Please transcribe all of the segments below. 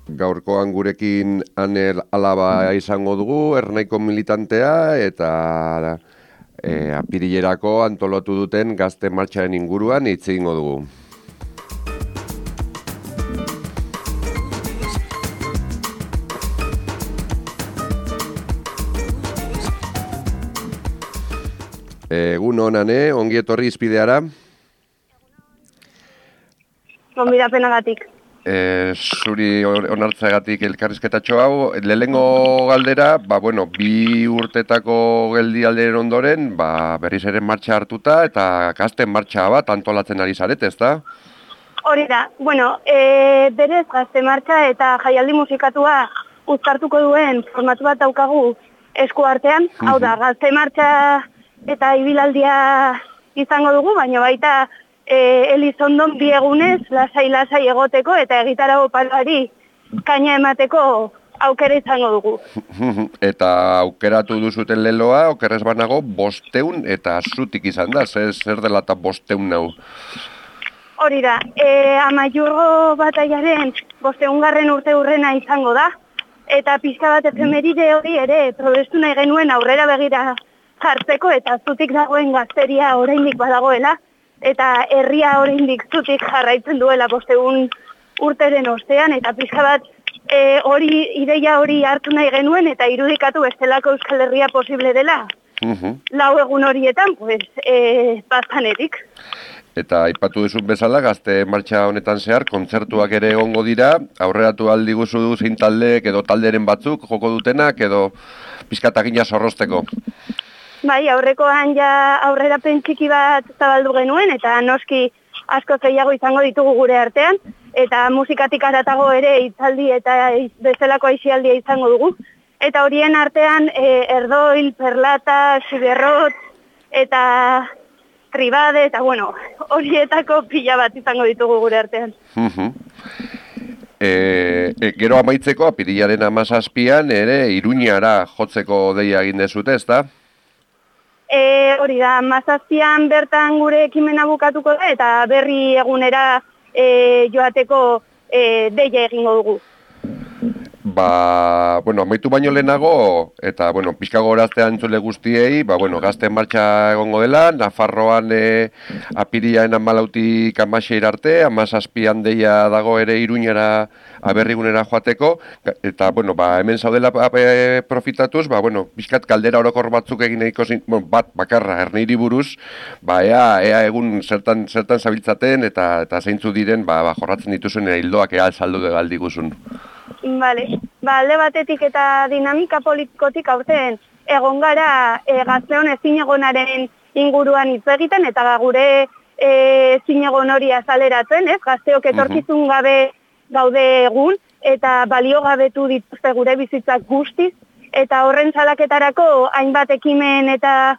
Gaurkoan gurekin Anel Alaba izango dugu, Ernaiko militantea, eta apirilerako antolatu duten gazte martxaren inguruan hitz egingo dugu. Egun honan, ongi etorri izpideara? Gonbidapenagatik. Zuri onartzeagatik elkarrizketatxo hau, lehenengo galdera, bi urtetako geldialderen ondoren, berriz ere martxa hartuta eta gazten martxa bat antolatzen ari zarete, ezta? Hori da, berez gazte martxa eta jaialdi musikatua uztartuko duen formatu bat daukagu esku artean, hau da, gazte martxa eta ibilaldia izango dugu, baina baita Elizondon bi egunez lasai egoteko eta egitarago paloari kaina emateko aukera izango dugu. Eta aukeratu duzuten leloa, okerrez banago, 500 eta zutik izan da, zer dela eta 500 nau? Hori da, Amaiurgo bataiaren 500. urte hurrena izango da, eta pixka bat efemeride hori ere probestu nahi genuen aurrera begira jartzeko eta zutik dagoen gazteria oraindik badagoela, eta herria oraindik zutik jarraitzen duela 500 urteren ostean, eta pixka bat ideia hori hartu nahi genuen eta irudikatu bestelako Euskal Herria posible dela. Lau egun horietan, bastanetik. Eta aipatu duzun bezala, gazte martxa honetan zehar, kontzertuak ere egongo dira, aurreratu aldi guzu zein taldeek edo talderen batzuk joko dutenak edo pizkatagina zorrozteko. Bai, aurrekoan aurrera pentsiki bat zabaldu genuen, eta noski asko gehiago izango ditugu gure artean, eta musikatik aratago ere hitzaldi eta bezalako aisialdia izango dugu. Eta horien artean Erdoil, Perlata, Siberrot, eta Tribade, eta horietako pila bat izango ditugu gure artean. Gero amaitzeko, apirilaren 17an ere Iruñara jotzeko deia egin dezute, ezta? Hori da, 17an bertan gure ekimena bukatuko da, eta berri egunera joateko deia egingo dugu. Amaitu baino lehenago, eta, pixka goraztea entzule guztiei, gazten martxa egongo dela, Nafarroan apirilaren 14 16 arte, 17an deia dago ere Iruñara aberrigunera joateko, eta, hemen zaudela profitatuz, pixkat kaldera orokor batzuk egin nahiko bat bakarra, Erneiri buruz, ea egun zertan zabiltzaten, eta zeintzu diren, jorratzen dituzuen hildoak ea saldu galdi guzun. Bale, alde batetik eta dinamika politikotik aurten egon gara gazteon ezinegonaren inguruan hitz egiten eta gure ezinegon hori azaleratzen, gazteok etorkizun gabe gaude egun eta baliogabetu dituzte gure bizitzak guztiz, eta horren salaketarako hainbat ekimen eta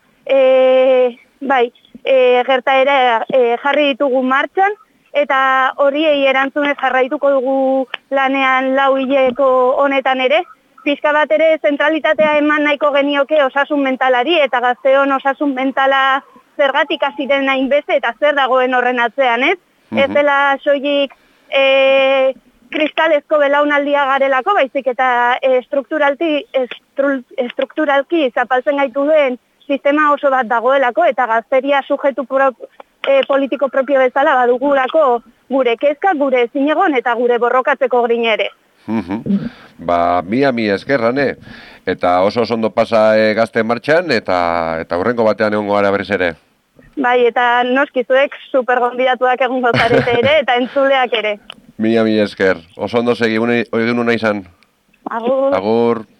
gertaera jarri ditugu martxan, eta horiei erantzunez jarraituko dugu lanean 4 hileko honetan ere. Pixka bat ere zentralitatea eman nahiko genioke osasun mentalari, eta gazteon osasun mentala zergatik hasi den hainbeste eta zer dagoen horren atzean, ez? Ez dela soilik kristalezko belaunaldia garelako, baizik eta estrukturalki zapaltzen gaitu duen sistema oso bat dagoelako, eta gazteria sujetu politiko propio bezala badugulako gure kezka, gure ezinegon eta gure borrokatzeko grina ere. Mila eskerrane, eta oso ondo pasa gazte martxan, eta hurrengo batean egongo gara berriz ere. Bai, eta noskizuek super gonbidatuak egongo zarete ere, eta entzuleak ere. Mila esker, oso ondo segi, egin una izan. Agur. Agur.